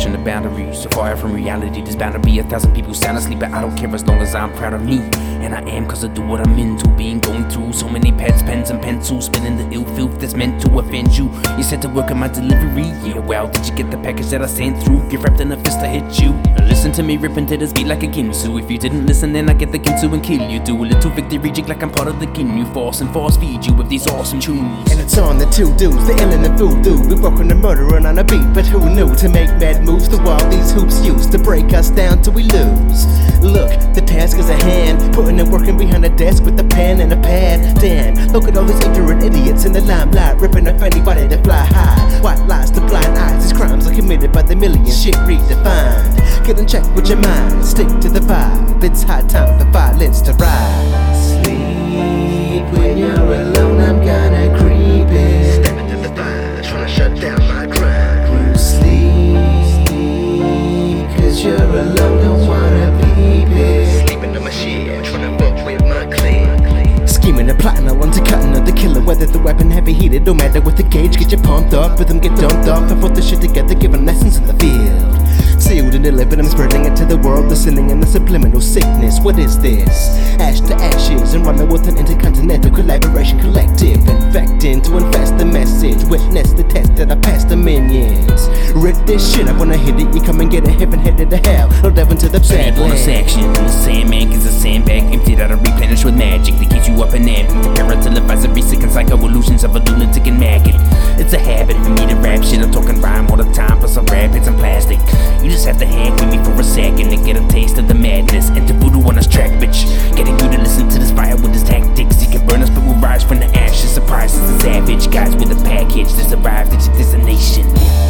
pushing the boundaries. So far from reality, there's bound to be 1,000 people sound asleep, but I don't care as long as I'm proud of me. And I am, cause I do what I'm into. Being going through so many pads, pens and pencils, spinning the ill filth that's meant to offend you. You said to work on my delivery, yeah, well, did you get the package that I sent through? Get wrapped in a fist to hit you. Listen to me ripping to this beat like a Ginsu. If you didn't listen, then I get the Ginsu and kill you. Do a little victory jig like I'm part of the Ginyu Force, and force feed you with these awesome tunes. And it's on the two dudes, the ill and the voodoo. We broken and murdering on a beat, but who knew to make mad moves through all these hoops used to break us down till we lose. Look, the task is at hand, putting and working behind the desk with a pen and a pad. Damn, look at all these ignorant idiots in the limelight, ripping off anybody that fly high. White lies to blind eyes, these crimes are committed by the millions, shit redefined. Get in check with your mind, stick to the vibe. It's high time for violence to rise. Sleep when you're alone, I'm gonna creep in. Step into the fire, trying to shut down my grind. You sleep, cause you're alone, don't wanna be big. Sleeping on my shit, trying to fuck with my clan. Scheming and plotting, I want to cut another killer. Whether the weapon heavy heated, no matter what the gauge, get you pumped up, rhythm get dumped up, and put the shit together, giving lessons in the field. Sealed in the living, I'm spreading it to the world, listening in the subliminal sickness. What is this? Ash to ashes, and running with an intercontinental collaboration collective. Infecting to infest the message, witness the test that I pass the minions. Rip this shit, I wanna hit it, you come and get it, heaven headed to hell, or devil to the bad bonus action, and the Sandman gives a sandbag, emptied out and replenished with magic that keeps you up and amping. To parentalize every second psycho illusions of a lunatic and maggot. It's a habit for me to rap shit, I'm talking rhyme all the time, plus some rap hits and plastic. You just have to hang with me for a second and get a taste of the madness. Enter voodoo on this track, bitch. Getting you to listen to this fire with his tactics. He can burn us, but we'll rise from the ashes. Surprises a savage, guys with a package that's arrived at your destination.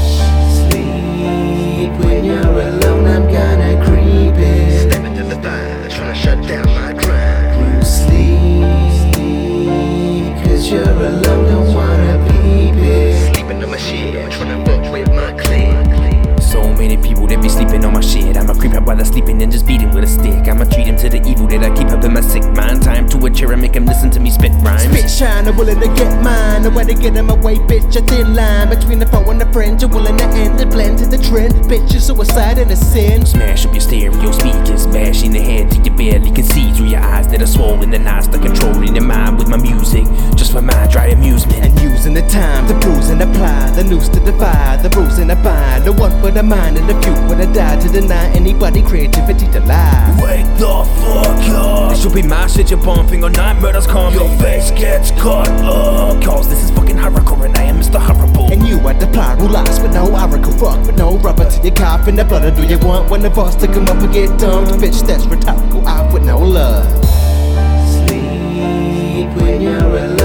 Sleep when you're alone, I'm gonna creep in. Step into the fire, trying to shut down my grind. You sleep, cause you're alone, don't wanna be big. Sleeping on my shit, trying to fuck with my clan. So many people that be sleeping on my shit. I'ma creep out while they're sleeping and just beat him with a stick. I'ma treat him to the evil that I keep up in my sick mind. Tie him to a chair and make him listen to me spit rhymes. Spit shine, I'm willing to get mine. No way to get in my way, bitch. A thin line between the foe and the friend. You're willing to end and blend to the trend. Bitch, you're suicide and a sin. Smash up your stereo speakers, bashing the head till you barely can see through your eyes that are swollen and eyes that controlling your mind with my music, just for my dry amusement. And using the time to bruise and apply the noose to divide, the bruise and the bind. The one for the mind and the few when I die to deny anybody creativity to lie. Wake the fuck up. This should be my shit you're pumping or night murders coming. Your face gets cut up, cause this is fucking hardcore and I am Mr. Horrible. And you are the plural lost with no oracle, fuck with no rubber to your cough in the blood. Or do you want when the boss to come up and get dumped? Bitch, that's rhetorical, off with no love. Sleep when you're alone.